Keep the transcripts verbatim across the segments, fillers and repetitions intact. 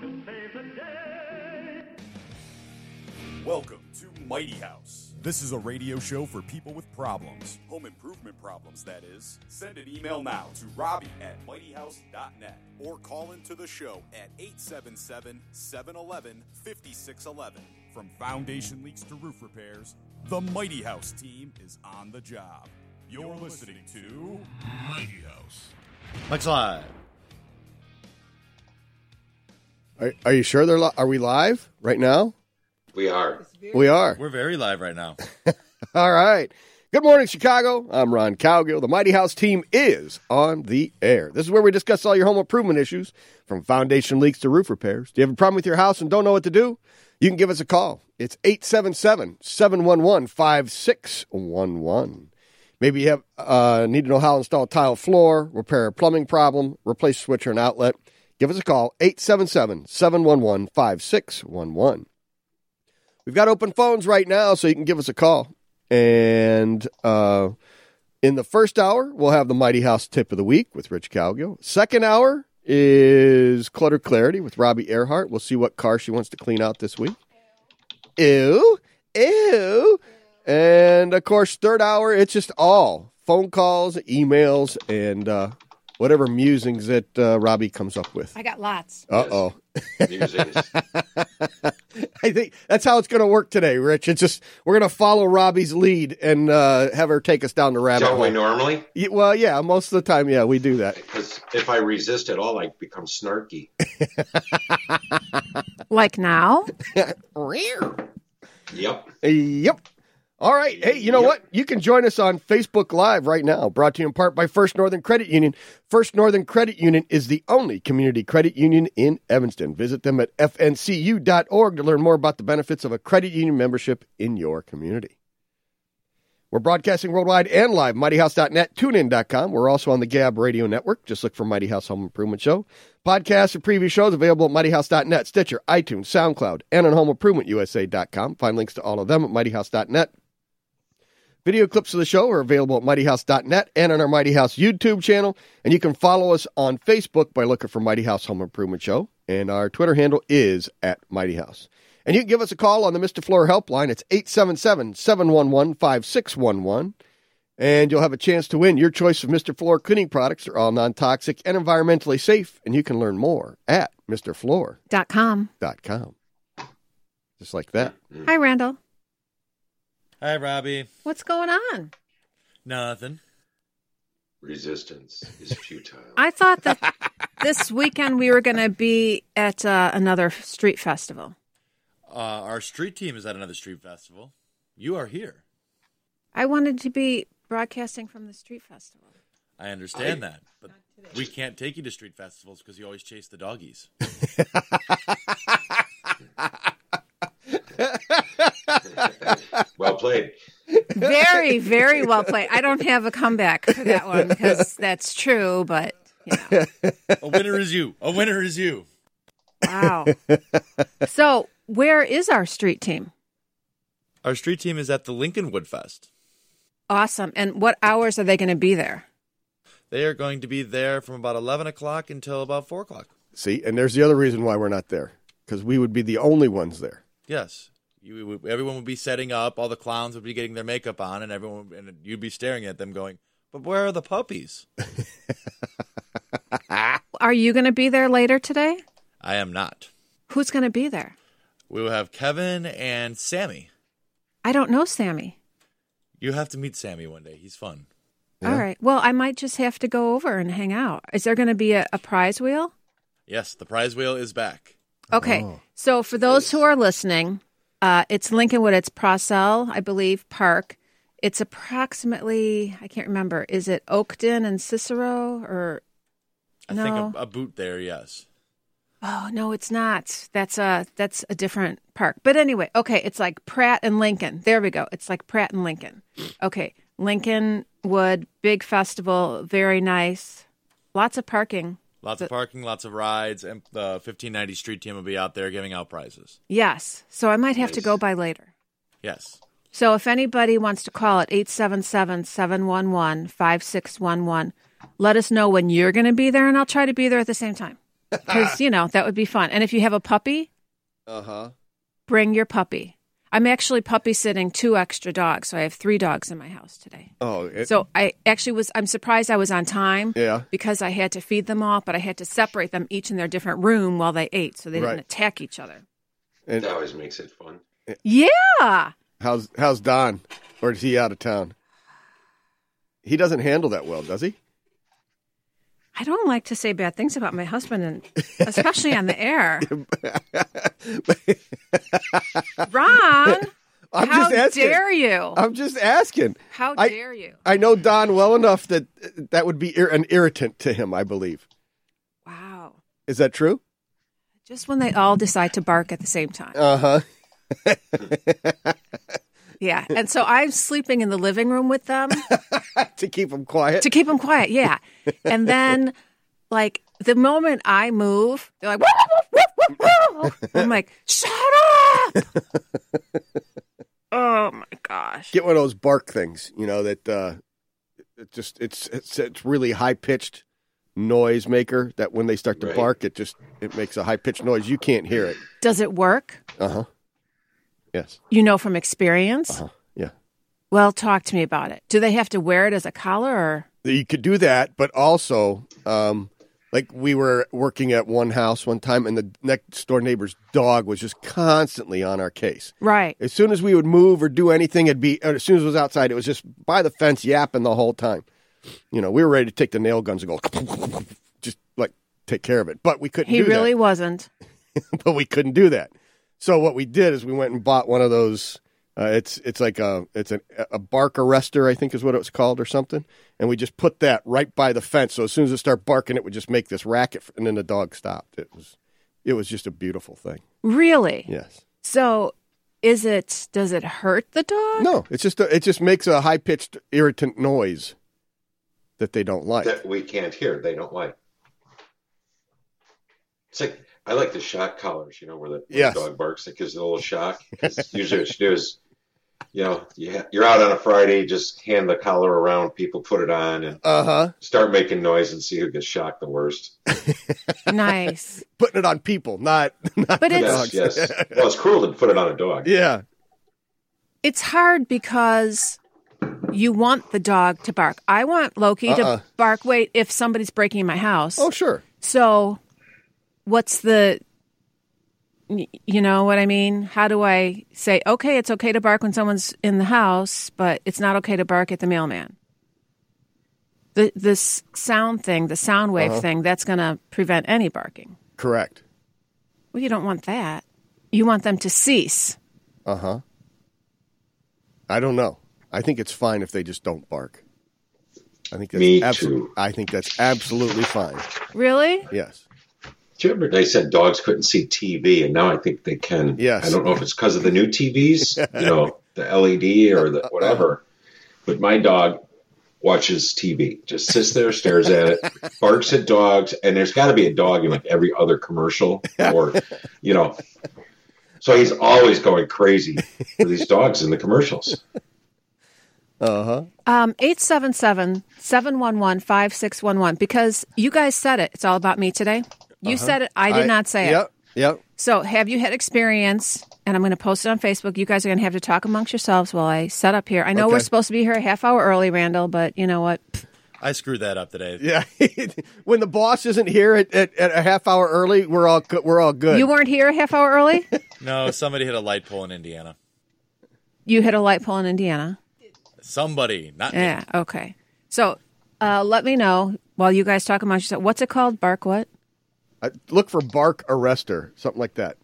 Welcome to Mighty House. This is a radio show for people with problems. Home improvement problems, that is. Send an email now to Robbie at mighty house dot net or call into the show at eight seven seven, seven one one, five six one one. From foundation leaks to roof repairs, the Mighty House team is on the job. You're, You're listening, listening to Mighty House. Mike's live. Are, are you sure they're li- are we live right now? We are. We are. We're very live right now. All right. Good morning, Chicago. I'm Ron Cowgill. The Mighty House team is on the air. This is where we discuss all your home improvement issues, from foundation leaks to roof repairs. Do you have a problem with your house and don't know what to do? You can give us a call. It's eight seven seven, seven one one, five six one one. Maybe you have uh, need to know how to install a tile floor, repair a plumbing problem, replace a switcher and outlet. Give us a call, eight seven seven, seven one one, five six one one. We've got open phones right now, so you can give us a call. And uh, in the first hour, we'll have the Mighty House Tip of the Week with Rich Cowgill. Second hour is Clutter Clarity with Robbie Earhart. We'll see what car she wants to clean out this week. Ew. Ew. And, of course, third hour, it's just all phone calls, emails, and uh, whatever musings that uh, Robbie comes up with. I got lots. Uh-oh. Musings. I think that's how it's going to work today, Rich. It's just we're going to follow Robbie's lead and uh, have her take us down the rabbit hole. Don't we normally? Yeah, well, yeah, most of the time, yeah, we do that. Because if I resist at all, I become snarky. Like now? Yep. Yep. All right. Hey, you know Yep. what? You can join us on Facebook Live right now, brought to you in part by First Northern Credit Union. First Northern Credit Union is the only community credit union in Evanston. Visit them at f n c u dot org to learn more about the benefits of a credit union membership in your community. We're broadcasting worldwide and live, mighty house dot net, tune in dot com. We're also on the Gab Radio Network. Just look for Mighty House Home Improvement Show. Podcasts and previous shows available at mighty house dot net, Stitcher, iTunes, SoundCloud, and on home improvement u s a dot com. Find links to all of them at mighty house dot net. Video clips of the show are available at mighty house dot net and on our Mighty House YouTube channel. And you can follow us on Facebook by looking for Mighty House Home Improvement Show. And our Twitter handle is at Mighty House. And you can give us a call on the Mister Floor helpline. It's eight seven seven, seven one one, five six one one. And you'll have a chance to win your choice of Mister Floor cleaning products. They're all non-toxic and environmentally safe. And you can learn more at mister floor Dot com. dot com. Just like that. Hi, Randall. Hi, Robbie. What's going on? Nothing. Resistance is futile. I thought that this weekend we were going to be at uh, another street festival. Uh, our street team is at another street festival. You are here. I wanted to be broadcasting from the street festival. I understand I- that, but we can't take you to street festivals because you always chase the doggies. Well played. Very, very well played. I don't have a comeback for that one because that's true, but, you know. A winner is you. A winner is you. Wow. So, where is our street team? Our street team is at the Lincoln Wood Fest. Awesome. And what hours are they going to be there? They are going to be there from about eleven o'clock until about four o'clock. See, and there's the other reason why we're not there, because we would be the only ones there. Yes. You, would- everyone would be setting up. All the clowns would be getting their makeup on, and everyone, and you'd be staring at them going, but where are the puppies? Are you going to be there later today? I am not. Who's going to be there? We will have Kevin and Sammy. I don't know Sammy. You have to meet Sammy one day. He's fun. Yeah. All right. Well, I might just have to go over and hang out. Is there going to be a, a prize wheel? Yes, the prize wheel is back. Okay. Oh. So for those who are listening, uh, it's Lincolnwood. It's Procell, I believe, Park. It's approximately, I can't remember, is it Oakton and Cicero or I no? think a, a boot there, yes. Oh, no, it's not. That's a, that's a different park. But anyway, okay, it's like Pratt and Lincoln. There we go. It's like Pratt and Lincoln. Okay, Lincolnwood, big festival, very nice. Lots of parking. Lots of parking, lots of rides, and the fifteen ninety street team will be out there giving out prizes. Yes. So I might have to Nice. go by later. Yes. So if anybody wants to call at eight seven seven, seven one one, five six one one, let us know when you're going to be there, and I'll try to be there at the same time. because, you know, that would be fun. And if you have a puppy, Uh-huh. bring your puppy. I'm actually puppy sitting two extra dogs, so I have three dogs in my house today. Oh, it, So I actually was, I'm surprised I was on time yeah. because I had to feed them all, but I had to separate them each in their different room while they ate so they didn't Right. attack each other. And That always makes it fun. Yeah. how's how's Don? Or is he out of town? He doesn't handle that well, does he? I don't like to say bad things about my husband, and especially on the air. Ron, I'm how just asking. dare you? I'm just asking. How I- dare you? I know Don well enough that that would be ir- an irritant to him, I believe. Wow. Is that true? Just when they all decide to bark at the same time. Uh-huh. Yeah. And so I'm sleeping in the living room with them To keep him quiet. to keep them quiet. Yeah. And then, like, the moment I move, they're like, "Woof, woof, woof, woof, woof." I'm like, shut up. Oh, my gosh. Get one of those bark things, you know, that uh, it just it's it's it's really high pitched noise maker that when they start to Right. bark, it just it makes a high pitched noise. You can't hear it. Does it work? Uh-huh. Yes. You know from experience? Uh-huh. Yeah. Well, talk to me about it. Do they have to wear it as a collar or? You could do that, but also, um, like we were working at one house one time, and the next door neighbor's dog was just constantly on our case. Right. As soon as we would move or do anything, it'd be as soon as it was outside, it was just by the fence yapping the whole time. You know, we were ready to take the nail guns and go, just like take care of it, but we couldn't. He do really that. wasn't. But we couldn't do that. So what we did is we went and bought one of those. Uh, it's it's like a it's an, a bark arrestor, I think is what it was called or something. And we just put that right by the fence. So as soon as it started barking, it would just make this racket, and then the dog stopped. It was it was just a beautiful thing. Really? Yes. So is it, does it hurt the dog? No, it's just a, it just makes a high pitched irritant noise that they don't like. That we can't hear. They don't like. It's like, I like the shock collars, you know, where the, where Yes. the dog barks. It gives it a little shock. 'Cause usually what you do is, you know, you ha- you're out on a Friday, just hand the collar around, people put it on and Uh huh. start making noise and see who gets shocked the worst. Nice. Putting it on people, not not But the it's- Yes, dogs. yes. Well, it's cruel to put it on a dog. Yeah. It's hard because you want the dog to bark. I want Loki Uh-uh. to bark. Wait, if somebody's breaking in my house. Oh, sure. So what's the, y- you know what I mean? How do I say, okay, it's okay to bark when someone's in the house, but it's not okay to bark at the mailman? The This sound thing, the sound wave Uh-huh. thing, that's going to prevent any barking. Correct. Well, you don't want that. You want them to cease. Uh huh. I don't know. I think it's fine if they just don't bark. I think that's Me abso- too. I think that's absolutely fine. Really? Yes. Do you remember they said dogs couldn't see T V, and now I think they can. Yes. I don't know if it's because of the new T Vs, you know, the L E D or the whatever. But my dog watches T V, just sits there, stares at it, barks at dogs, and there's got to be a dog in like every other commercial, or you know. So he's always going crazy for these dogs in the commercials. Uh huh. Um, eight seven seven, seven one one, five six one one. Because you guys said it. It's all about me today. You said it. I did not say it. Yep. Yep. So have you had experience? And I'm going to post it on Facebook. You guys are going to have to talk amongst yourselves while I set up here. I know Okay. we're supposed to be here a half hour early, Randall, but you know what? I screwed that up today. Yeah. When the boss isn't here at, at, at a half hour early, we're all good. We're all good. You weren't here a half hour early? No, somebody hit a light pole in Indiana. You hit a light pole in Indiana. Somebody, not me. Yeah, okay. So uh, let me know while you guys talk amongst yourselves. What's it called? Bark what? Uh, look for bark arrestor, something like that.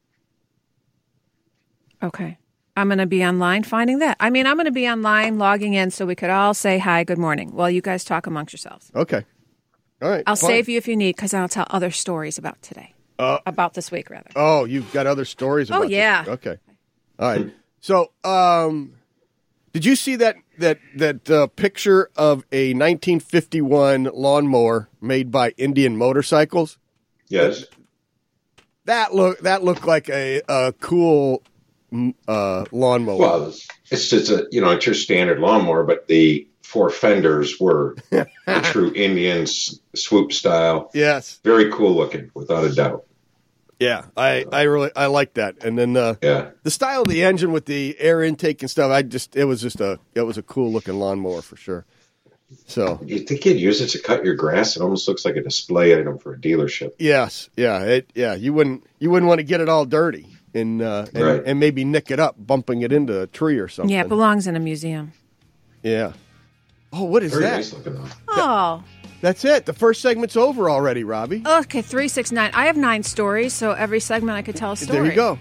Okay. I'm going to be online finding that. I mean, I'm going to be online logging in so we could all say hi, good morning, while you guys talk amongst yourselves. Okay. All right. I'll fine. save you if you need because I'll tell other stories about today. Uh, about this week, rather. Oh, you've got other stories about Oh, yeah. this. Okay. All right. So, um, did you see that that that uh, picture of a nineteen fifty-one lawnmower made by Indian Motorcycles? Yes. That look that looked like a, a cool mm, uh, lawnmower. Well, it's, it's just a you know it's your standard lawnmower, but the four fenders were the true Indian s- swoop style. Yes. Very cool looking, without a doubt. Yeah, I, I really I like that. And then uh, Yeah. the style of the engine with the air intake and stuff, I just it was just a it was a cool looking lawnmower for sure. So You think you'd use it to cut your grass? It almost looks like a display item for a dealership. yes, yeah, it yeah, you wouldn't you wouldn't want to get it all dirty and uh, and, Right. and maybe nick it up, bumping it into a tree or something. Yeah, it belongs in a museum. Yeah. Oh, what is Very that? nice looking though. Oh, That's it. The first segment's over already, Robbie. okay. Three, six, nine. I have nine stories, so every segment I could tell a story. There you go.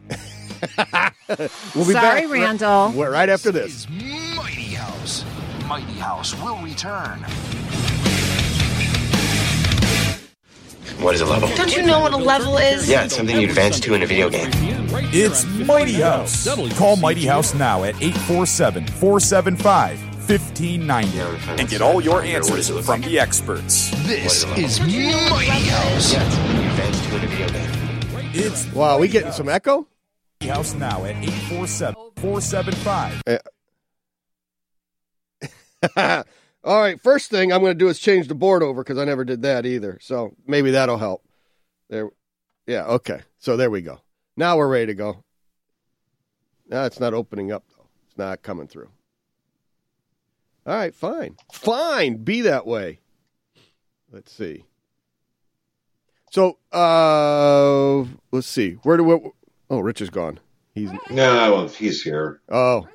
We'll be Sorry, back Randall. Right, right after this. Is Mighty House. Mighty House will return. What is a level? Don't you know what a level is? Yeah, it's something you advance to in a video game. It's Mighty House. Call Mighty House now at eight four seven, four seven five, one five nine zero and get all your answers from the experts. This is Mighty House. Yeah, it's something you advance to in a video game. It's Wow, we getting some echo? Mighty House now at eight four seven, four seven five. All right, first thing I'm going to do is change the board over because I never did that either. So maybe that'll help. There, yeah, okay. So there we go. Now we're ready to go. No, it's not opening up though. It's not coming through. All right, fine, fine. Be that way. Let's see. So uh, let's see. Where do we? Oh, Rich is gone. He's No, well, he's here. oh.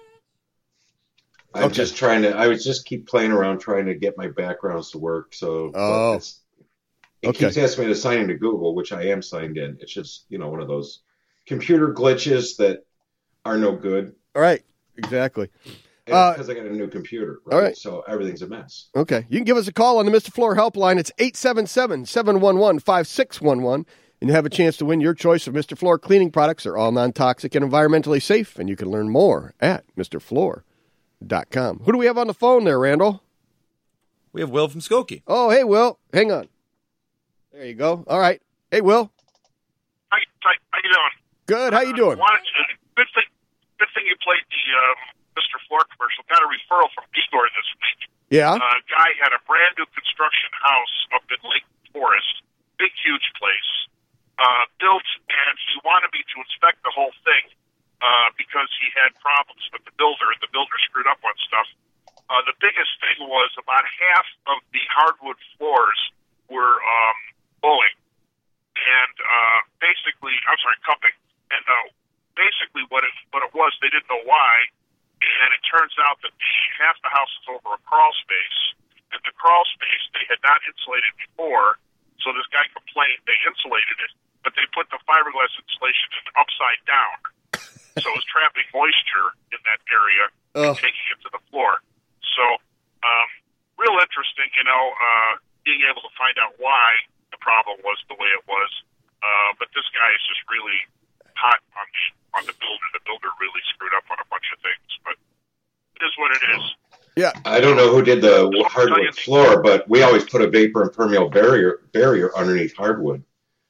I'm Okay. just trying to. I was just keep playing around trying to get my backgrounds to work. So but Oh. it's, it Okay. keeps asking me to sign into Google, which I am signed in. It's just you know one of those computer glitches that are no good. All right, exactly. And Uh, because I got a new computer, right? all right. So everything's a mess. Okay. You can give us a call on the Mister Floor helpline. It's eight seven seven, seven one one, five six one one. And you have a chance to win your choice of Mister Floor cleaning products. They're all non-toxic and environmentally safe. And you can learn more at Mr Floor dot com. Who do we have on the phone there, Randall? We have Will from Skokie. Oh, hey, Will. Hang on. There you go. All right. Hey, Will. How, how, how you doing? Good. How you doing? Uh, wanted to, good thing, good thing you played the uh, Mister Floor commercial. Got a referral from Igor this week. Yeah. Uh, guy had a brand new construction house up in Lake Forest, big, huge place, uh, built, and he wanted me to inspect the whole thing uh, because he had problems with the builder, and the builder screwed up on stuff. Uh, the biggest thing was about half of the hardwood floors were um, bowing, and uh, basically, I'm sorry, cupping, and uh, basically what it what it was, they didn't know why. And it turns out that half the house is over a crawl space. And the crawl space they had not insulated before, so this guy complained they insulated it, but they put the fiberglass insulation upside down. So it was trapping moisture in that area and Ugh. taking it to the floor. So, um, real interesting, you know, uh, being able to find out why the problem was the way it was. Uh, but this guy is just really hot on the on the builder. The builder really screwed up on a bunch of things, but it is what it is. Yeah. I don't know who did the hardwood floor, but we always put a vapor impermeable barrier barrier underneath hardwood,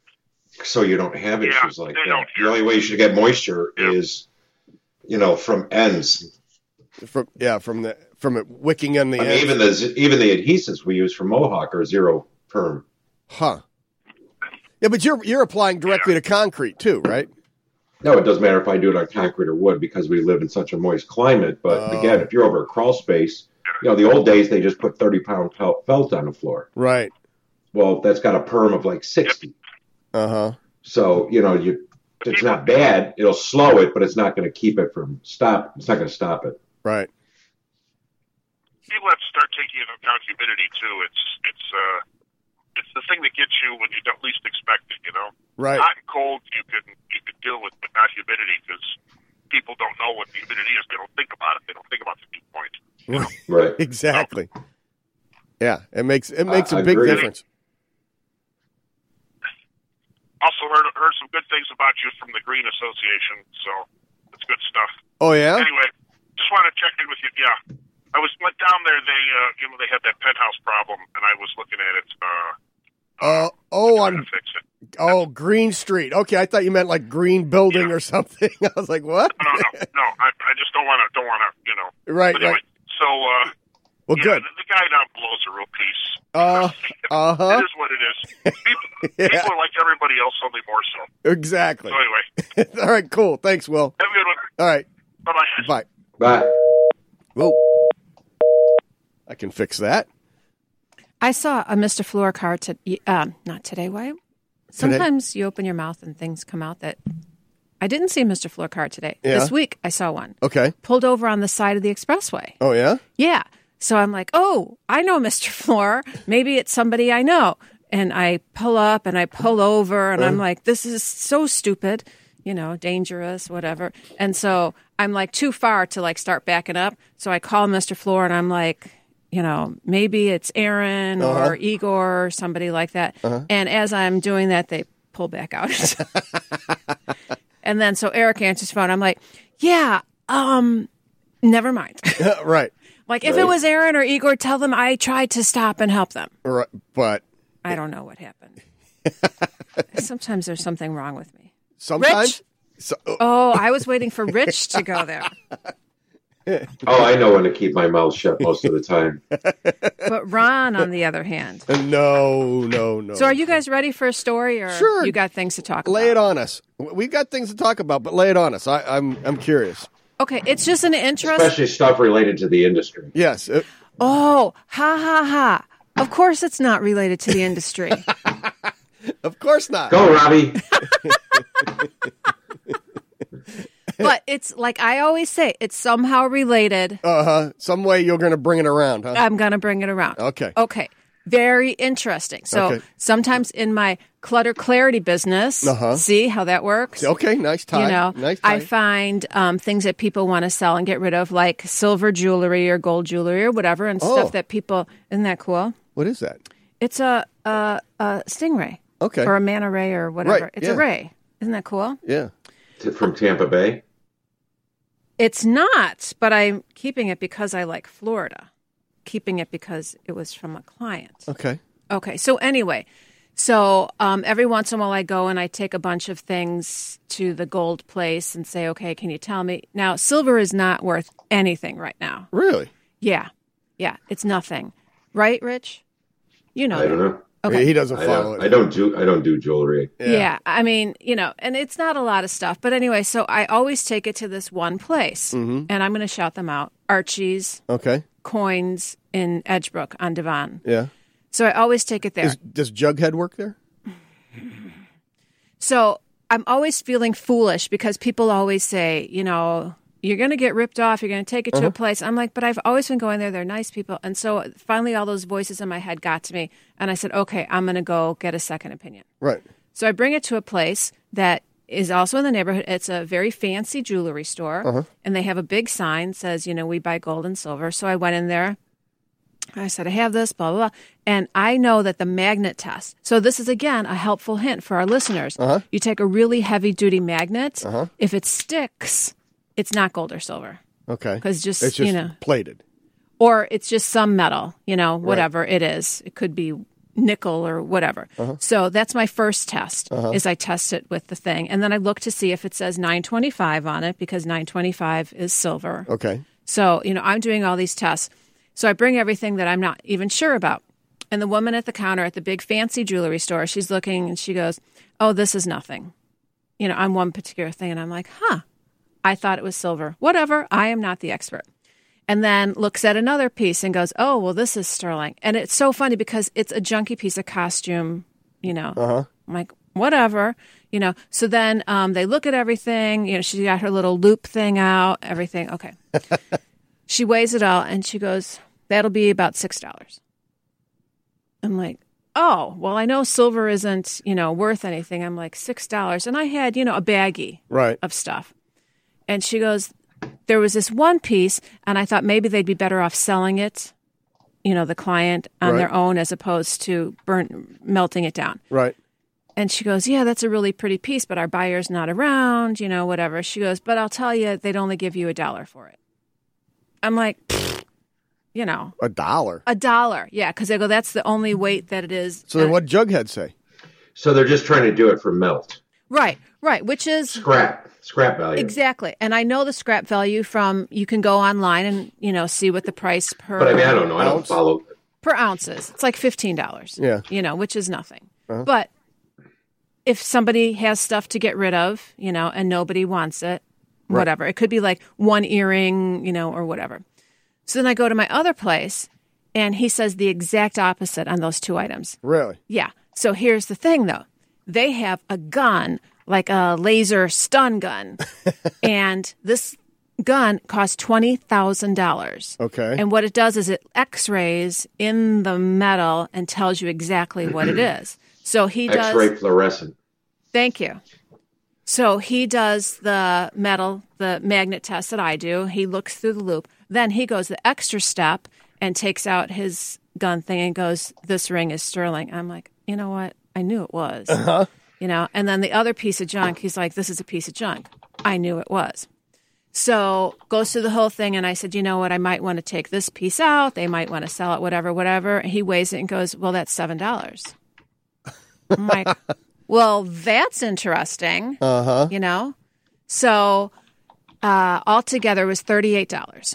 so you don't have Yeah, issues like they that. don't The only way you should get moisture Yeah. is, you know, from ends. From yeah, from the from it wicking on the I mean, edge. even the even the adhesives we use for Mohawk are zero perm. Huh. Yeah, but you're you're applying directly to concrete too, right? No, it doesn't matter if I do it on concrete or wood because we live in such a moist climate. But Oh. again, if you're over a crawl space, you know, the old days they just put thirty pound felt felt on the floor. Right. Well, that's got a perm of like sixty. Uh huh. So, you know, you it's not bad. It'll slow it, but it's not going to keep it from stop. It's not going to stop it. Right. People have to start taking into account humidity too. It's it's uh it's the thing that gets you when you don't least expect it. You know, Right. hot and cold you can you can deal with, but not humidity because people don't know what the humidity is. They don't think about it. They don't think about the dew point. Right. Exactly. Yeah, it makes it makes I- a I big agree. difference. Also heard heard some good things about you from the Green Association, so it's good stuff. Oh yeah. Anyway, just want to check in with you. Yeah, I was went down there. They uh, you know they had that penthouse problem, and I was looking at it. Uh, Uh, oh, trying on to fix it. oh Green Street. Okay, I thought you meant like Green Building Yeah. or something. I was like, what? No, no, no. I, I just don't want to don't want to you know. Right, But anyway, right. so uh, Well, yeah, good. The, the guy down below is a real piece. Uh, uh-huh. It is what it is. People, Yeah. people are like everybody else, only more so. Exactly. So anyway, All right, cool. Thanks, Will. have a good one. All right. Bye-bye. Bye. Bye. Whoa. I can fix that. I saw a Mister Floor car to um, not today. Why? Sometimes you open your mouth and things come out that I didn't see Mister Floor car today. Yeah. This week I saw one. Okay. Pulled over on the side of the expressway. Oh, yeah? Yeah. So I'm like, oh, I know Mister Floor. Maybe it's somebody I know. And I pull up and I pull over and I'm like, this is so stupid, you know, dangerous, whatever. And so I'm like too far to like start backing up. So I call Mister Floor and I'm like, you know, maybe it's Aaron Uh-huh. or Igor or somebody like that. Uh-huh. And as I'm doing that, they pull back out. And then so Eric answers the phone. I'm like, yeah, um, never mind. Right. Like if it was Aaron or Igor, tell them I tried to stop and help them. Right. But I don't know what happened. Sometimes there's something wrong with me. sometimes. Rich? So, Oh, I was waiting for Rich to go there. Oh, I know when to keep my mouth shut most of the time. But Ron, on the other hand. no, no, no. So are you guys ready for a story or Sure. you got things to talk Lay it about? on us. We've got things to talk about, but lay it on us. I, I'm I'm curious. Okay, it's just an interest. Especially stuff related to the industry. Yes. uh, Oh, ha ha ha. Of course it's not related to the industry. of course not. Go, Robbie. But it's like I always say, it's somehow related. Uh huh. Some way you're going to bring it around, huh? I'm going to bring it around. Okay. Okay. Very interesting. So Okay. sometimes in my clutter clarity business, Uh-huh. see how that works? Okay. Nice tie. You know, nice tie. I find um, things that people want to sell and get rid of, like silver jewelry or gold jewelry or whatever, and Oh. stuff that people. Isn't that cool? What is that? It's a a, a stingray. Okay. Or a manta ray or whatever. Right, It's yeah. a ray. Isn't that cool? Yeah. From Tampa Bay. It's not, but I'm keeping it because I like Florida. Keeping it because it was from a client. Okay. Okay. So anyway, so um, every once in a while I go and I take a bunch of things to the gold place and say, okay, can you tell me? Now, silver is not worth anything right now. Really? Yeah. Yeah. It's nothing. Right, Rich? You know I don't that. know. Okay. He doesn't I follow don't, it. I don't do I don't do jewelry. Yeah. I mean, you know, and it's not a lot of stuff. But anyway, so I always take it to this one place, Mm-hmm. and I'm going to shout them out. Archie's Okay. Coins in Edgebrook on Devon. Yeah. So I always take it there. Is, does Jughead work there? So I'm always feeling foolish because people always say, you know, you're going to get ripped off. You're going to take it to a place. I'm like, but I've always been going there. They're nice people. And so finally all those voices in my head got to me. And I said, okay, I'm going to go get a second opinion. Right. So I bring it to a place that is also in the neighborhood. It's a very fancy jewelry store. Uh-huh. And they have a big sign that says, you know, we buy gold and silver. So I went in there. I said, I have this, blah, blah, blah. And I know that the magnet test. So this is, again, a helpful hint for our listeners. Uh-huh. You take a really heavy-duty magnet. Uh-huh. If it sticks, it's not gold or silver. Okay. 'Cause just, it's just you know. plated. Or it's just some metal, you know, whatever it is. It could be nickel or whatever. Uh-huh. So that's my first test, is I test it with the thing. And then I look to see if it says nine twenty-five on it, because nine twenty-five is silver. Okay. So, you know, I'm doing all these tests. So I bring everything that I'm not even sure about. And the woman at the counter at the big fancy jewelry store, she's looking and she goes, oh, this is nothing. You know, on one particular thing. And I'm like, huh, I thought it was silver. Whatever. I am not the expert. And then looks at another piece and goes, oh, well, this is sterling. And it's so funny because it's a junky piece of costume, you know. Uh-huh. I'm like, whatever, you know. So then um, they look at everything. You know, she got her little loop thing out, everything. Okay. She weighs it all and she goes, that'll be about six dollars. I'm like, oh, well, I know silver isn't, you know, worth anything. I'm like, six dollars. And I had, you know, a baggie Right. of stuff. And she goes, there was this one piece, and I thought maybe they'd be better off selling it, you know, the client on Right. their own as opposed to burn melting it down. Right. And she goes, yeah, that's a really pretty piece, but our buyer's not around, you know, whatever. She goes, but I'll tell you, they'd only give you a dollar for it. I'm like, you know, A dollar. a dollar. Yeah, because I go, that's the only weight that it is. So then And- what Jughead say? So they're just trying to do it for melt. Right, right, which is Scrap. Scrap value. Exactly. And I know the scrap value from, you can go online and, you know, see what the price per But I mean, I don't know. I don't follow. per ounces. It's like fifteen dollars. Yeah. You know, which is nothing. Uh-huh. But if somebody has stuff to get rid of, you know, and nobody wants it, whatever. It could be like one earring, you know, or whatever. So then I go to my other place and he says the exact opposite on those two items. Really? Yeah. So here's the thing though. They have a gun, like a laser stun gun. And this gun costs twenty thousand dollars. Okay. And what it does is it x-rays in the metal and tells you exactly what it is. So he does... X-ray fluorescent. Thank you. So he does the metal, the magnet test that I do. He looks through the loop. Then he goes the extra step and takes out his gun thing and goes, this ring is sterling. I'm like, you know what? I knew it was. Uh-huh. You know, and then the other piece of junk, he's like, this is a piece of junk. I knew it was. So goes through the whole thing, and I said, you know what, I might want to take this piece out. They might want to sell it, whatever, whatever. And he weighs it and goes, well, that's seven dollars. I'm like, well, that's interesting. Uh-huh. You know? So uh, altogether it was thirty-eight dollars.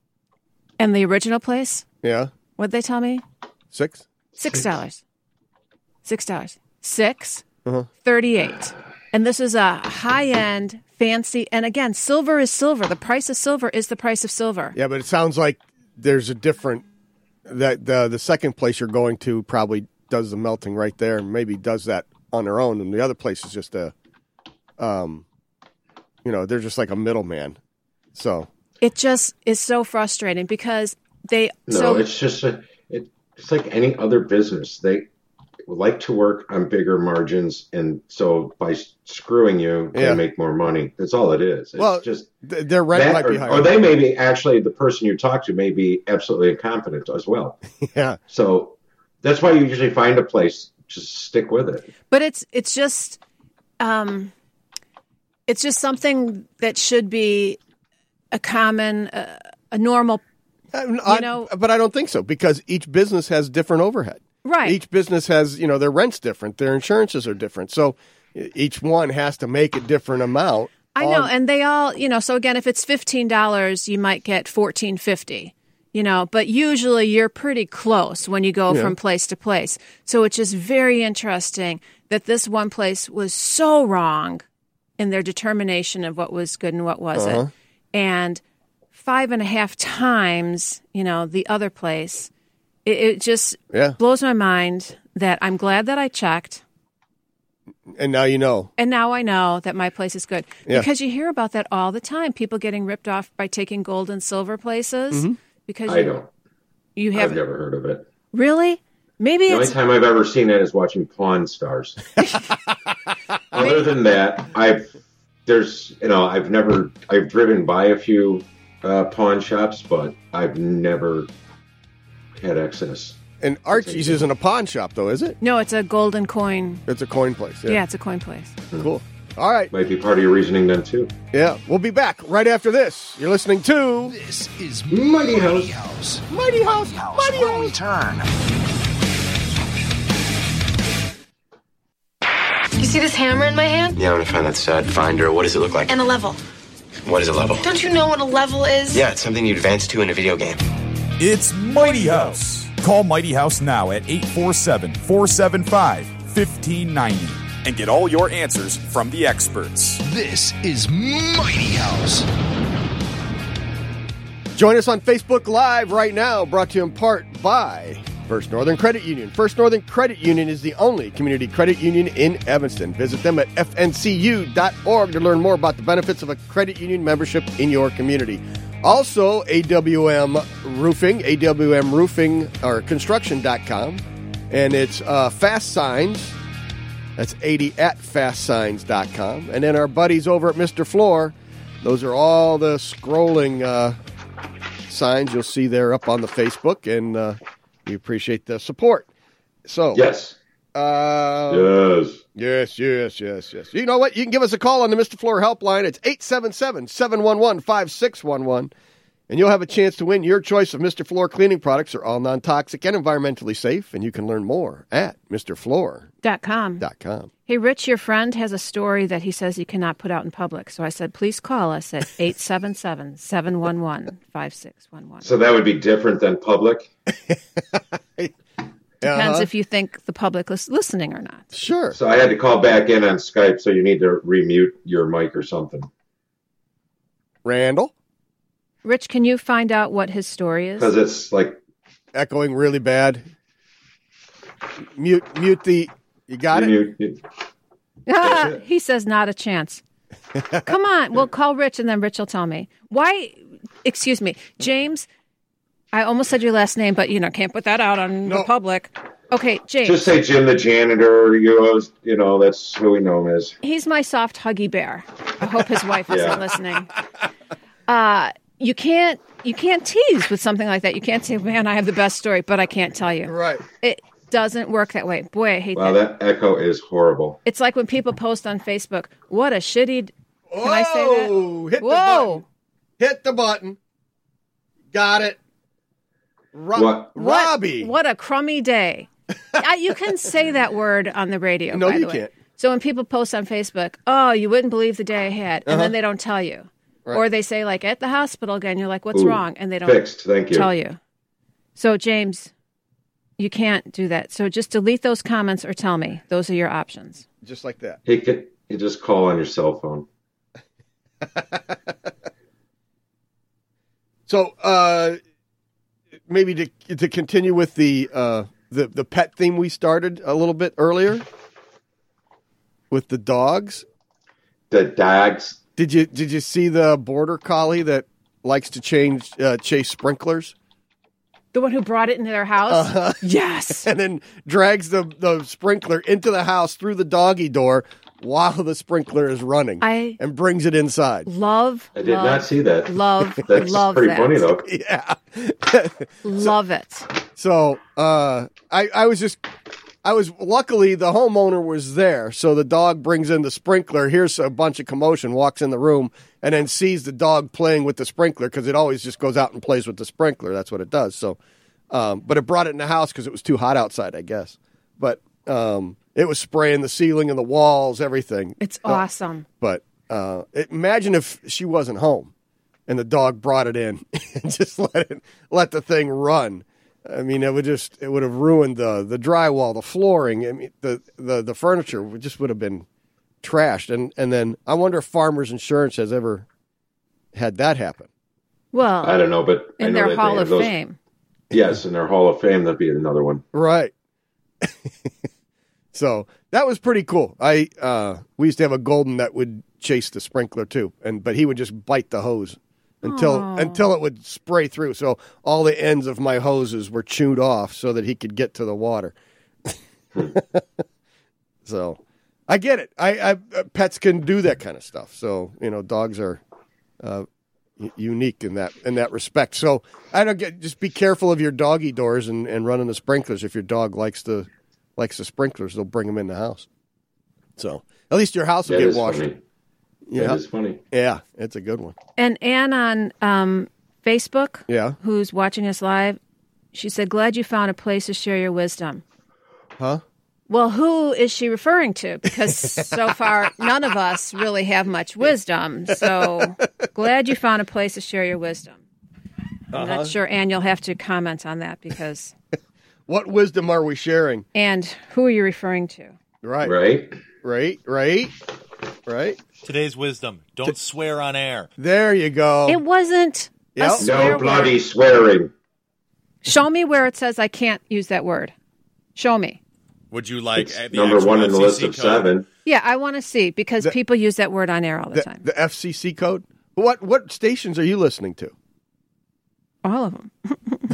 And the original place, Yeah. what'd they tell me? Six? Six dollars. Six dollars. Six. Uh-huh. Thirty-eight. And this is a high-end, fancy, and again, silver is silver. The price of silver is the price of silver. Yeah, but it sounds like there's a different, that the the second place you're going to probably does the melting right there and maybe does that on their own. And the other place is just a, um, you know, they're just like a middleman. So It just is so frustrating because they... No, so, it's just a, it, it's like any other business. They like to work on bigger margins, and so by screwing you, Yeah. they make more money. That's all it is. It's well, just th- their rent that, might be or, higher. or they may be actually the person you talk to may be absolutely incompetent as well. Yeah. So that's why you usually find a place, just stick with it. But it's it's just um, it's just something that should be a common, uh, a normal, Uh, I- know- but I don't think so because each business has different overhead. right? Each business has, you know, their rent's different, their insurances are different. So e- each one has to make a different amount. I know, on- and they all, you know. So again, if it's fifteen dollars, you might get fourteen fifty. You know, but usually you're pretty close when you go Yeah. from place to place. So it's just very interesting that this one place was so wrong in their determination of what was good and what wasn't. Uh-huh. And five and a half times, you know, the other place. It, it just Yeah. blows my mind that I'm glad that I checked. And now you know. And now I know that my place is good. Yeah. Because you hear about that all the time. People getting ripped off by taking gold and silver places. Mm-hmm. Because I you, don't. you I've have never heard of it. Really? Maybe The only it's time I've ever seen that is watching Pawn Stars. Other than that, I've there's you know I've never I've driven by a few uh, pawn shops, but I've never had access. And Archie's isn't a pawn shop, though, is it? no, it's a golden coin. It's a coin place. Yeah, Yeah. it's a coin place. Cool. All right. Might be part of your reasoning then too. Yeah. We'll be back right after this. You're listening to This is Mighty House. House. Mighty House. House Mighty will House. return. You see this hammer in my hand? Yeah, I'm gonna find that stud finder. What does it look like? And a level. What is a level? Don't you know what a level is? Yeah, it's something you advance to in a video game. It's Mighty House. Call Mighty House now at eight four seven, four seven five, one five nine zero and get all your answers from the experts. This is Mighty House. Join us on Facebook Live right now, brought to you in part by First Northern Credit Union. First Northern Credit Union is the only community credit union in Evanston. Visit them at f n c u dot org to learn more about the benefits of a credit union membership in your community. Also, A W M Roofing, A W M Roofing or construction dot com, and it's uh, Fast Signs. That's eighty at fast signs dot com. And then our buddies over at Mister Floor, those are all the scrolling uh, signs you'll see there up on the Facebook, and uh, we appreciate the support. So, Yes. uh, Yes. yes, yes, yes, yes. You know what? You can give us a call on the Mister Floor helpline. It's eight seven seven, seven one one, five six one one. And you'll have a chance to win your choice of Mister Floor cleaning products. Are all non-toxic and environmentally safe, and you can learn more at Mr Floor Dot com. dot com. Hey, Rich, your friend has a story that he says you cannot put out in public. So I said, please call us at eight seven seven, seven one one, five six one one. So that would be different than public? Depends Uh-huh. if you think the public is listening or not. Sure. So I had to call back in on Skype, so you need to remute your mic or something. Randall? Rich, can you find out what his story is? Because it's like... Echoing really bad. Mute mute the... You got remute, it? Ah, he says not a chance. Come on. We'll call Rich, and then Rich will tell me. Why? Excuse me. James, I almost said your last name, but, you know, can't put that out on No. the public. Okay, James. Just say Jim the janitor. You always, you know, that's who we know him as. He's my soft huggy bear. I hope his wife isn't Yeah. listening. Uh, you can't you can't tease with something like that. You can't say, man, I have the best story, but I can't tell you. Right. It doesn't work that way. Boy, I hate Wow, that. that echo is horrible. It's like when people post on Facebook, what a shitty... d-" Can I say Whoa, that? hit the Whoa. button. Hit the button. Got it. Ro- What? What, Robbie. What a crummy day. I, you can say that word on the radio, No, by you the way. can't. So when people post on Facebook, oh, you wouldn't believe the day I had, and Uh-huh. then they don't tell you. Right. Or they say, like, at the hospital again, you're like, what's Ooh, wrong? And they don't Fixed, thank you. tell you. So, James, you can't do that. So just delete those comments or tell me. Those are your options. Just like that. He could you just call on your cell phone. So, uh, maybe to to continue with the uh, the the pet theme we started a little bit earlier with the dogs. The dogs. Did you did you see the border collie that likes to change uh, chase sprinklers The one who brought it into their house? Uh-huh. Yes. and then drags the the sprinkler into the house through the doggy door while the sprinkler is running I and brings it inside? love, I did love, not see that. love, That's love pretty that. funny, though. Yeah. Love it. So uh, I, I was just, I was, luckily the homeowner was there. So the dog brings in the sprinkler, hears a bunch of commotion, walks in the room, and then sees the dog playing with the sprinkler because it always just goes out and plays with the sprinkler. That's what it does. So, um, but it brought it in the house because it was too hot outside, I guess. But um, it was spraying the ceiling and the walls, everything. It's Uh, awesome. But uh, it, imagine if she wasn't home and the dog brought it in and just let it let the thing run. I mean, it would just it would have ruined the the drywall, the flooring. I mean, the the the furniture would just would have been trashed. And and then I wonder if Farmers Insurance has ever had that happen. Well, I don't know, but I in know their that they Hall have of those- Fame. Yes, in their Hall of Fame, that'd be another one. Right. So that was pretty cool. I uh, we used to have a golden that would chase the sprinkler too, and but he would just bite the hose until Aw. until it would spray through. So all the ends of my hoses were chewed off so that he could get to the water. So I get it. I, I uh, pets can do that kind of stuff. So you know, dogs are uh, u- unique in that in that respect. So I don't get. Just be careful of your doggy doors and, and running the sprinklers. If your dog likes the likes the sprinklers, they'll bring them in the house. So at least your house will That get is washed. funny. Yeah, That is funny. yeah, it's a good one. And Ann on um, Facebook, Yeah, who's watching us live, she said, glad you found a place to share your wisdom. huh? Well, who is she referring to? Because so far, none of us really have much wisdom. So glad you found a place to share your wisdom. I'm Uh-huh. not sure, Ann, you'll have to comment on that because. What wisdom are we sharing? And who are you referring to? Right, Right? right, right, right. Today's wisdom: don't swear on air. There you go. It wasn't Yep. a swear No bloody word. swearing. Show me where it says I can't use that word. Show me. Would you like It's uh, the number actual one in the F C list C of code? seven. Yeah, I want to see because The- people use that word on air all the, the, time. the F C C code. What what stations are you listening to? All of them.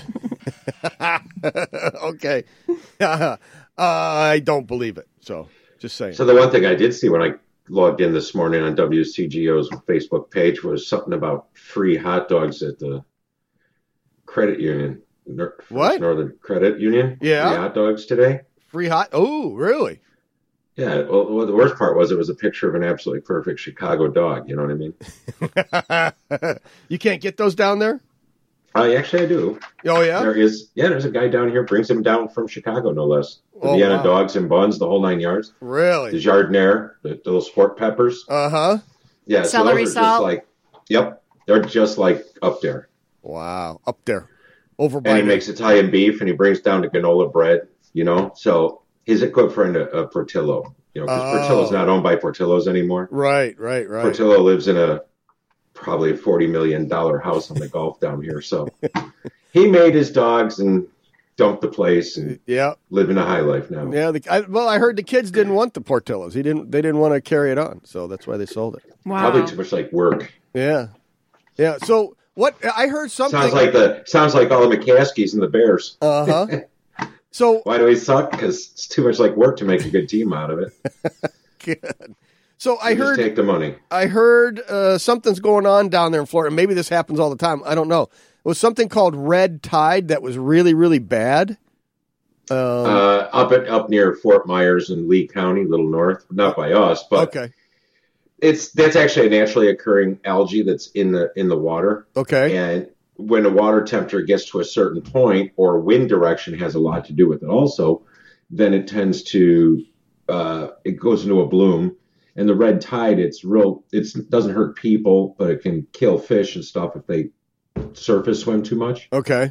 Okay, uh, I don't believe it. So just saying. So the one thing I did see when I logged in this morning on W C G O's Facebook page was something about free hot dogs at the credit union. Nor- What? Northern Credit Union? Yeah. Free hot dogs today? Free hot. Oh, really? Yeah. Well, well, the worst part was it was a picture of an absolutely perfect Chicago dog. You know what I mean? You can't get those down there. Uh, actually, I do. Oh, yeah? There is, yeah, there's a guy down here, brings him down from Chicago, no less. The Oh, Vienna wow. dogs and buns, the whole nine yards. Really? The Jardiniere, the, the little sport peppers. Uh-huh. Yeah, so Celery those are salt. just like, yep, they're just like up there. Wow. Up there. Over by And he the- makes Italian beef, and he brings down the granola bread, you know. So he's a good friend of, of Portillo, you know, because Oh. Portillo's not owned by Portillo's anymore. Right, right, right. Portillo lives in a probably a forty million dollars house on the Gulf down here. So he made his dogs and dumped the place and Yeah. living a high life now. Yeah, the, I, well, I heard the kids didn't want the Portillos. He didn't. They didn't want to carry it on, so that's why they sold it. Wow. Probably too much like work. Yeah, yeah. So what? I heard something. Sounds like the sounds like all the McCaskies and the Bears. Uh huh. So Why do we suck? Because it's too much like work to make a good team out of it. good. So I You just heard. take the money. I heard uh, something's going on down there in Florida. Maybe this happens all the time. I don't know. It was something called red tide that was really, really bad. Um, Uh, up at up near Fort Myers in Lee County, a little north, not by us, but okay. it's that's actually a naturally occurring algae that's in the in the water. Okay. And when the water temperature gets to a certain point, or wind direction has a lot to do with it also, then it tends to uh, it goes into a bloom. And the red tide, it's real. It's, it doesn't hurt people, but it can kill fish and stuff if they surface swim too much. Okay.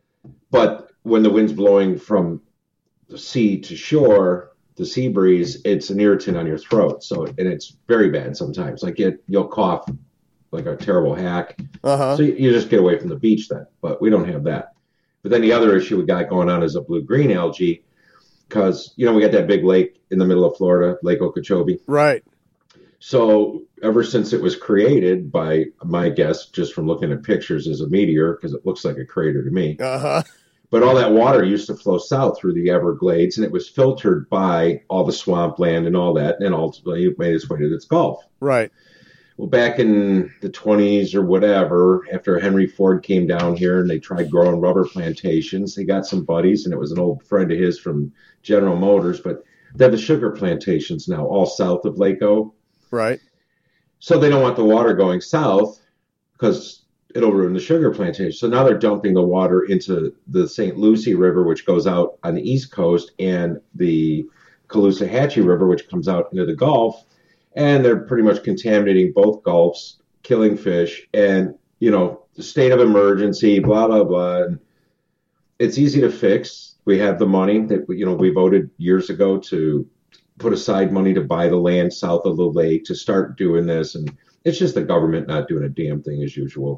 But when the wind's blowing from the sea to shore, the sea breeze, it's an irritant on your throat. So, and it's very bad sometimes. Like it, you'll cough like a terrible hack. Uh huh. So you, you just get away from the beach then. But we don't have that. But then the other issue we got going on is a blue-green algae, because you know we got that big lake in the middle of Florida, Lake Okeechobee. Right. So ever since it was created, by my guess, just from looking at pictures, as a meteor, because it looks like a crater to me. Uh huh. But all that water used to flow south through the Everglades, and it was filtered by all the swampland and all that, and ultimately it made its way to its Gulf. Right. Well, back in the twenties or whatever, after Henry Ford came down here and they tried growing rubber plantations, they got some buddies, and it was an old friend of his from General Motors, but they have the sugar plantations now all south of Lake O. Right. So they don't want the water going south because it'll ruin the sugar plantation. So now they're dumping the water into the Saint Lucie River, which goes out on the East Coast, and the Caloosahatchee River, which comes out into the Gulf. And they're pretty much contaminating both Gulfs, killing fish, and, you know, the state of emergency, blah, blah, blah. And it's easy to fix. We have the money that, you know, we voted years ago to put aside money to buy the land south of the lake to start doing this. And it's just the government not doing a damn thing as usual.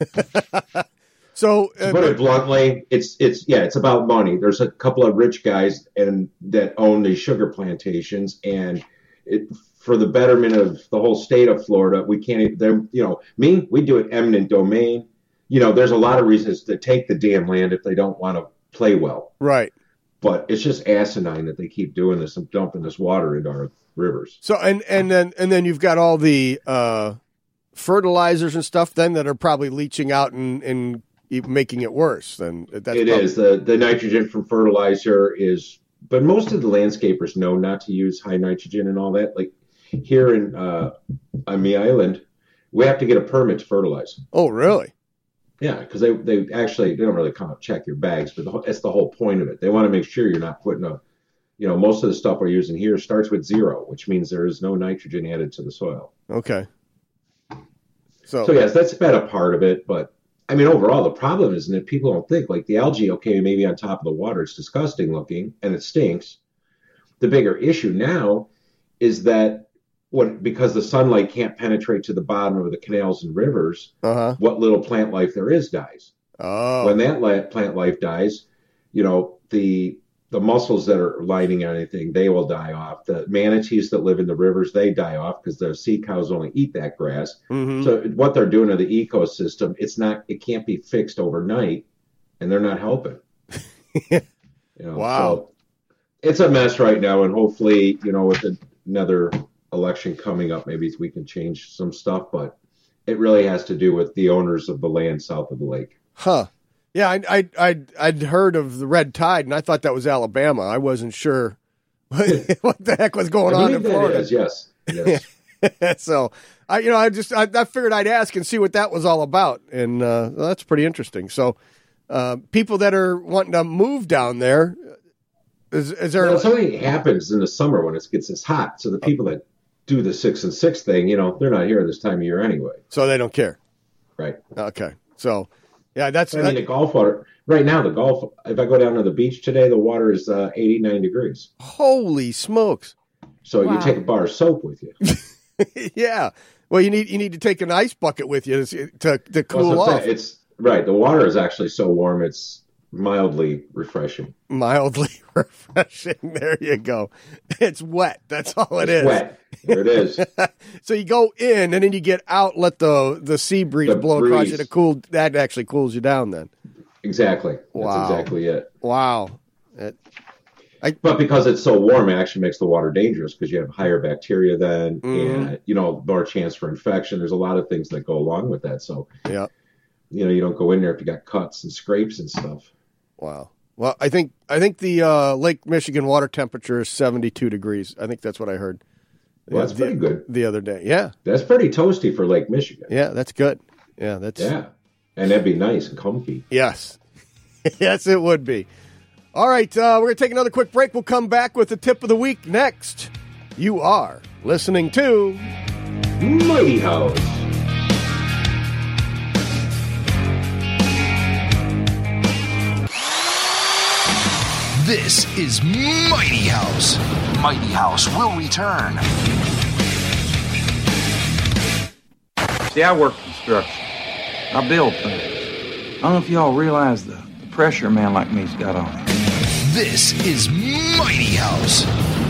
So, To uh, put it bluntly, it's it's yeah, it's about money. There's a couple of rich guys and that own these sugar plantations, and it for the betterment of the whole state of Florida, we can't. They're you know me, we do it eminent domain. You know, there's a lot of reasons to take the damn land if they don't want to play well. right. But it's just asinine that they keep doing this and dumping this water into our rivers. So and and then and then you've got all the uh, fertilizers and stuff then that are probably leaching out and and making it worse. Then that's It probably, is the the nitrogen from fertilizer is, but most of the landscapers know not to use high nitrogen and all that. Like here in uh, on the island, we have to get a permit to fertilize. Oh, really? Yeah, because they they actually they don't really come up check your bags, but the, whole- that's the whole point of it. They want to make sure you're not putting a, you know, most of the stuff we're using here starts with zero, which means there is no nitrogen added to the soil. Okay. So, So yes, that's been a part of it, but I mean overall the problem is that people don't think like the algae. Okay, maybe on top of the water it's disgusting looking and it stinks. The bigger issue now is that what because the sunlight can't penetrate to the bottom of the canals and rivers, uh-huh. what little plant life there is dies. Oh. When that li- plant life dies, you know, the the mussels that are lining anything, they will die off. The manatees that live in the rivers, they die off because the sea cows only eat that grass. Mhm. So what they're doing to the ecosystem, it's not, it can't be fixed overnight, and they're not helping. You know, Wow. So it's a mess right now, and hopefully, you know, with another election coming up, maybe we can change some stuff, but it really has to do with the owners of the land south of the lake. Huh. Yeah, I, I, I'd, I'd heard of the red tide, and I thought that was Alabama. I wasn't sure what the heck was going I on believe in that Florida. is, yes. Yes. So I, you know, I just I, I figured I'd ask and see what that was all about, and uh, that's pretty interesting. So, uh, people that are wanting to move down there, is, is there? Well, something happens in the summer when it gets this hot. So the people that do the six and six thing, you know, they're not here this time of year anyway. So they don't care, right? Okay, so yeah, that's. I that, mean, the golf water right now. The golf. If I go down to the beach today, the water is uh, eighty-nine degrees. Holy smokes! So Wow. you take a bar of soap with you. Yeah. Well, you need you need to take an ice bucket with you to to, to cool Well, off. saying, it's right. The water is actually so warm; it's mildly refreshing. Mildly refreshing. There you go. It's wet. That's all it It's is. wet. There it is. So you go in and then you get out. Let the the sea breeze The blow across breeze. you to cool. That actually cools you down. Then. Exactly. That's Wow. exactly it. Wow. It, But because it's so warm, it actually makes the water dangerous because you have higher bacteria then, Mhm. and you know more chance for infection. There's a lot of things that go along with that. So yeah. you know you don't go in there if you got cuts and scrapes and stuff. Wow. Well, I think I think the uh, Lake Michigan water temperature is seventy-two degrees. I think that's what I heard. Well, that's the, pretty good. The other day. Yeah. That's pretty toasty for Lake Michigan. Yeah, that's good. Yeah, that's Yeah, and that'd be nice and comfy. Yes. Yes, it would be. All right, uh, we're going to take another quick break. We'll come back with the tip of the week next. You are listening to Mighty House. This is Mighty House. Mighty House will return. See, I work construction. I build things. I don't know if y'all realize the, the pressure a man like me's got on him. This is Mighty House.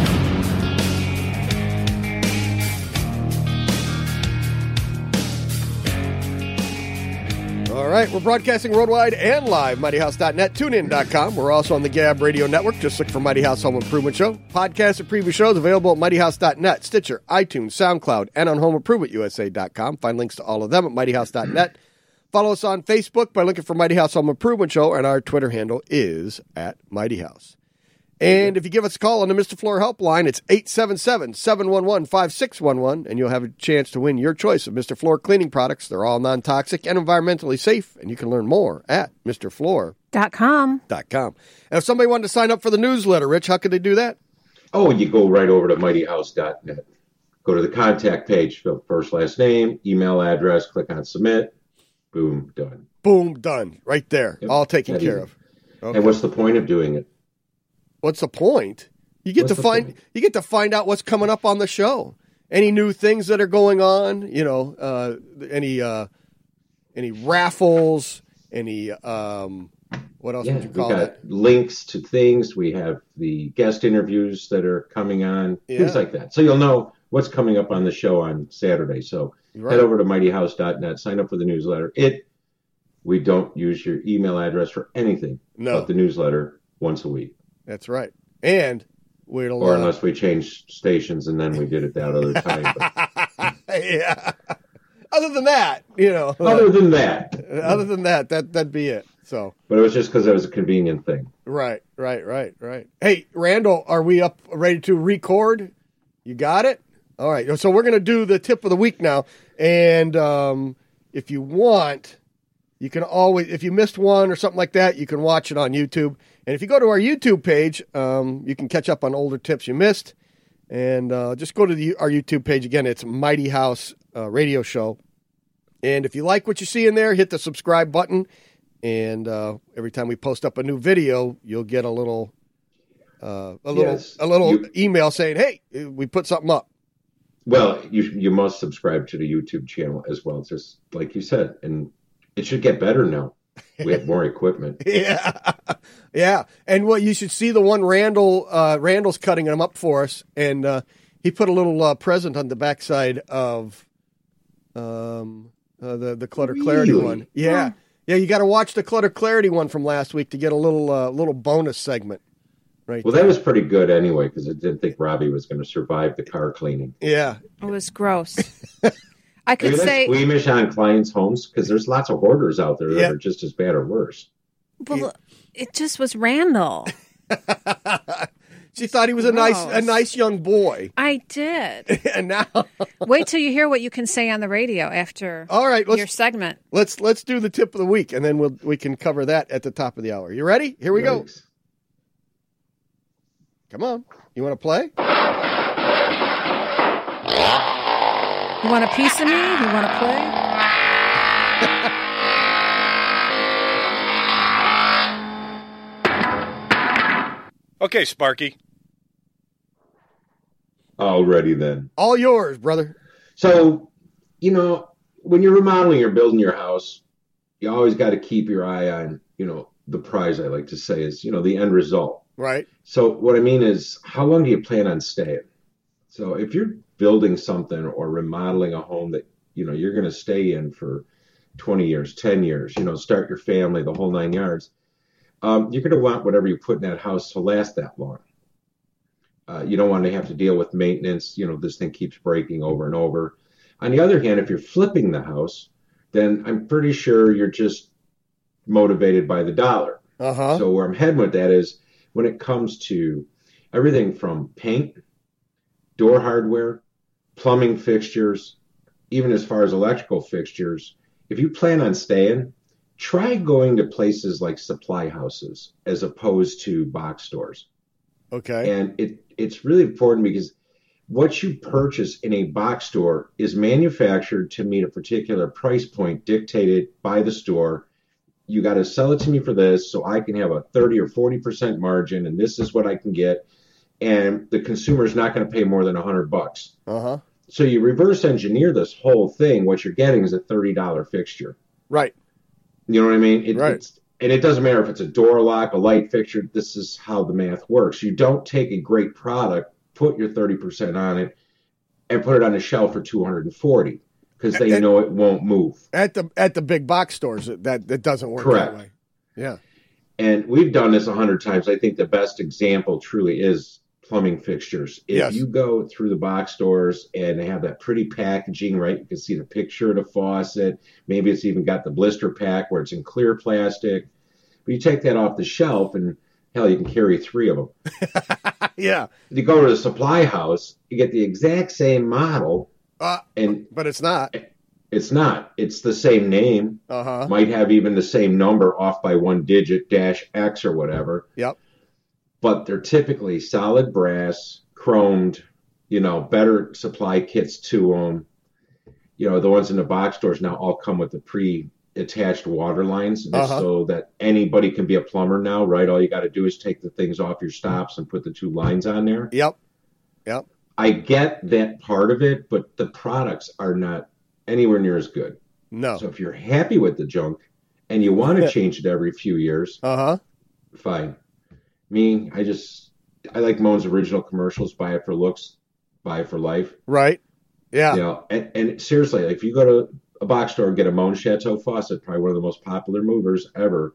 All right, we're broadcasting worldwide and live, mighty house dot net, tune in dot com. We're also on the Gab Radio Network. Just look for Mighty House Home Improvement Show. Podcasts and previous shows available at mighty house dot net, Stitcher, iTunes, SoundCloud, and on home improvement u s a dot com. Find links to all of them at mighty house dot net. Follow us on Facebook by looking for Mighty House Home Improvement Show, and our Twitter handle is at Mighty House. And if you give us a call on the Mister Floor helpline, it's eight seven seven, seven one one, five six one one, and you'll have a chance to win your choice of Mister Floor cleaning products. They're all non-toxic and environmentally safe, and you can learn more at Mister Floor Dot com. dot com. And if somebody wanted to sign up for the newsletter, Rich, how could they do that? Oh, you go right over to mighty house dot net. Go to the contact page, fill first, last name, email address, click on submit. Boom, done. Boom, done. Right there. Yep, All taken that care easy. of. Okay. And what's the point of doing it? What's the point? You get What's to the find point? you get to find out what's coming up on the show. Any new things that are going on, you know, uh, any uh, any raffles, any um, what else Yeah, would you we call got it? links to things. We have the guest interviews that are coming on, Yeah. things like that. So you'll know what's coming up on the show on Saturday. So Right. head over to mighty house dot net, sign up for the newsletter. It we don't use your email address for anything No. but the newsletter once a week. That's right. And we'll Or uh, unless we change stations and then we did it that other time. But yeah. Other than that, you know, other than that, other than that, that that'd be it. So but it was just because it was a convenient thing. right, right, right, right. Hey, Randall, are we up ready to record? You got it? All right. So we're gonna do the tip of the week now, and um, if you want, you can always, if you missed one or something like that, you can watch it on YouTube. And if you go to our YouTube page, um, you can catch up on older tips you missed. And uh, just go to the, our YouTube page. Again, it's Mighty House uh, Radio Show. And if you like what you see in there, hit the subscribe button. And uh, every time we post up a new video, you'll get a little uh, a little Yes, a little you- email saying, "Hey, we put something up." Well, you you must subscribe to the YouTube channel as well, just like you said, and it should get better now. We have more equipment. Yeah, yeah. And what you should see the one Randall uh, Randall's cutting them up for us, and uh, he put a little uh, present on the backside of um, uh, the the Clutter Clarity Really? one. Yeah, yeah. You got to watch the Clutter Clarity one from last week to get a little uh, little bonus segment. Right. Well, that was pretty good anyway because I didn't think Robbie was going to survive the car cleaning. Yeah. It was gross. I could Maybe that's say, squeamish on clients' homes because there's lots of hoarders out there that Yeah. are just as bad or worse. well, it just was Randall. She thought he was a nice, a Gross. nice young boy. I did. And now, Wait till you hear what you can say on the radio after all right, let's, your segment. Let's let's do the tip of the week, and then we'll we can cover that at the top of the hour. You ready? Here we Thanks. go. Come on. You want to play? You want a piece of me? You want to play? Okay, Sparky. Already then. All yours, brother. So, you know, when you're remodeling or building your house, you always got to keep your eye on, you know, the prize, I like to say, is, you know, the end result. Right. So what I mean is, how long do you plan on staying? So if you're building something or remodeling a home that, you know, you're going to stay in for twenty years, ten years, you know, start your family, the whole nine yards, um, you're going to want whatever you put in that house to last that long. Uh, you don't want to have to deal with maintenance. You know, this thing keeps breaking over and over. On the other hand, if you're flipping the house, then I'm pretty sure you're just motivated by the dollar. Uh-huh. So where I'm heading with that is when it comes to everything from paint, door hardware, plumbing fixtures, even as far as electrical fixtures, if you plan on staying, try going to places like supply houses as opposed to box stores. Okay. And it it's really important because what you purchase in a box store is manufactured to meet a particular price point dictated by the store. You got to sell it to me for this so I can have a thirty or forty percent margin, and this is what I can get. And the consumer is not going to pay more than one hundred bucks. Uh-huh. So you reverse engineer this whole thing. What you're getting is a thirty dollars fixture. Right. You know what I mean? It, right. It's, and it doesn't matter if it's a door lock, a light fixture. This is how the math works. You don't take a great product, put your thirty percent on it, and put it on the shelf for two hundred forty because they and, know it won't move. At the at the big box stores, that, that doesn't work Correct. that way. Yeah. And we've done this a hundred times. I think the best example truly is plumbing fixtures. If yes. you go through the box stores and they have that pretty packaging, right? You can see the picture of the faucet. Maybe it's even got the blister pack where it's in clear plastic. But you take that off the shelf and hell, you can carry three of them. Yeah. You go to the supply house, you get the exact same model. Uh, and but it's not. It's not. It's the same name. Uh-huh. Might have even the same number off by one digit, dash X or whatever. Yep. But they're typically solid brass, chromed, you know, better supply kits to them. You know, the ones in the box stores now all come with the pre-attached water lines uh-huh. so that anybody can be a plumber now, right? All you got to do is take the things off your stops and put the two lines on there. Yep. Yep. I get that part of it, but the products are not anywhere near as good. No. So if you're happy with the junk and you want to change it every few years, uh-huh. fine. Me, I just, I like Moan's original commercials, buy it for looks, buy it for life. Right. Yeah. You know, and, and seriously, if you go to a box store and get a Moan Chateau faucet, probably one of the most popular movers ever,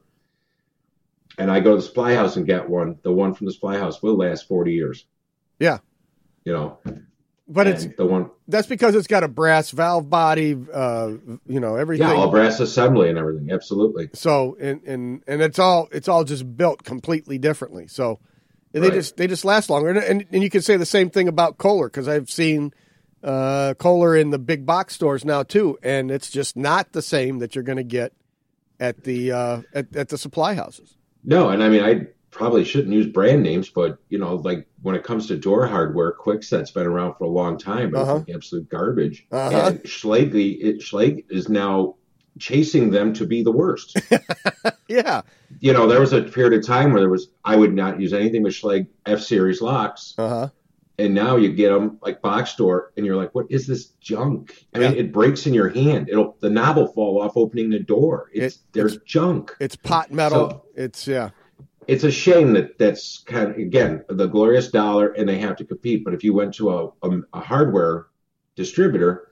and I go to the supply house and get one, the one from the supply house will last forty years. Yeah. You know, but it's the one that's because it's got a brass valve body, uh, you know, everything. Yeah, all brass assembly and everything. Absolutely. So, and and, and it's all it's all just built completely differently. So they right. just they just last longer. And, and and you can say the same thing about Kohler because I've seen uh, Kohler in the big box stores now too, and it's just not the same that you're going to get at the uh, at, at the supply houses. No, and I mean I. Probably shouldn't use brand names, but you know, like when it comes to door hardware, Kwikset's been around for a long time, but uh-huh. it's like absolute garbage. Uh-huh. And Schlage, it, Schlage is now chasing them to be the worst. Yeah. You know, there was a period of time where there was, I would not use anything but Schlage F-Series locks. Uh-huh. And now you get them like box store and you're like, what is this junk? I yeah. mean, it breaks in your hand. It'll, the knob will fall off opening the door. It's, it, there's it's, junk. It's pot metal. So, it's, yeah. It's a shame that that's kind of, again, the glorious dollar and they have to compete. But if you went to a, a, a hardware distributor,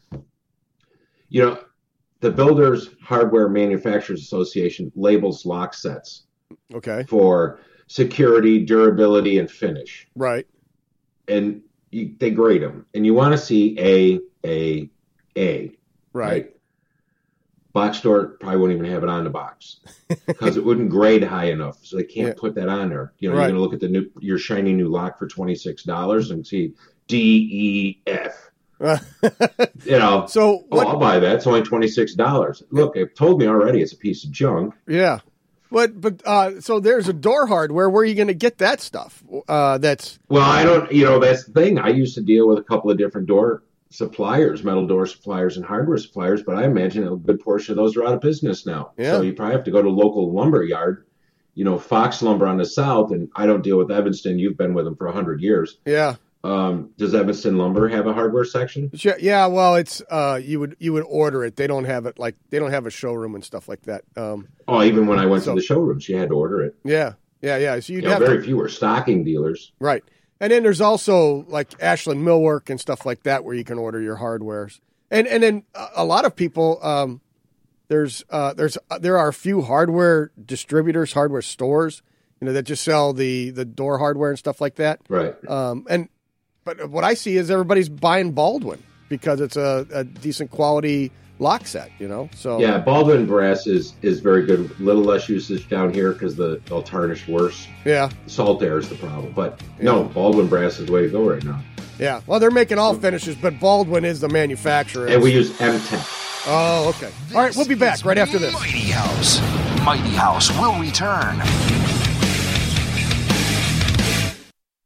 you know, the Builders Hardware Manufacturers Association labels lock sets. Okay. For security, durability, and finish. Right. And you, they grade them. And you want to see A, A, A. Right. right? Box store probably wouldn't even have it on the box because it wouldn't grade high enough. So they can't yeah. put that on there. You know, right. You're going to look at the new, your shiny new lock for twenty-six dollars and see D E F. You know, so what, oh, I'll buy that. It's only twenty-six dollars. Look, it told me already it's a piece of junk. Yeah. But, but uh, so there's a door hardware. Where are you going to get that stuff? Uh, that's Well, I don't, you know, that's the thing. I used to deal with a couple of different door suppliers, metal door suppliers and hardware suppliers, but I imagine a good portion of those are out of business now. Yeah. So you probably have to go to a local lumber yard, you know, Fox Lumber on the south, and I don't deal with Evanston. You've been with them for one hundred years. Yeah. Um, does Evanston Lumber have a hardware section? Yeah, well, it's uh, you would you would order it. They don't have it like they don't have a showroom and stuff like that. Um, oh, even when I went so, to the showrooms, you had to order it. Yeah, yeah, yeah. So you'd you know, have very to, few were stocking dealers, right? And then there's also like Ashland Millwork and stuff like that where you can order your hardwares. And and then a lot of people, um, there's uh, there's uh, there are a few hardware distributors, hardware stores, you know, that just sell the the door hardware and stuff like that. Right. Um, and but what I see is everybody's buying Baldwin because it's a, a decent quality lock set, you know. So yeah, Baldwin brass is is very good. A little less usage down here because the they'll tarnish worse. Yeah, salt air is the problem, but yeah. No, Baldwin brass is the way to go right now. Yeah, well, they're making all finishes, but Baldwin is the manufacturer, and we use M ten. Oh, okay. All right, we'll be back right after this. Mighty House. Mighty House will return.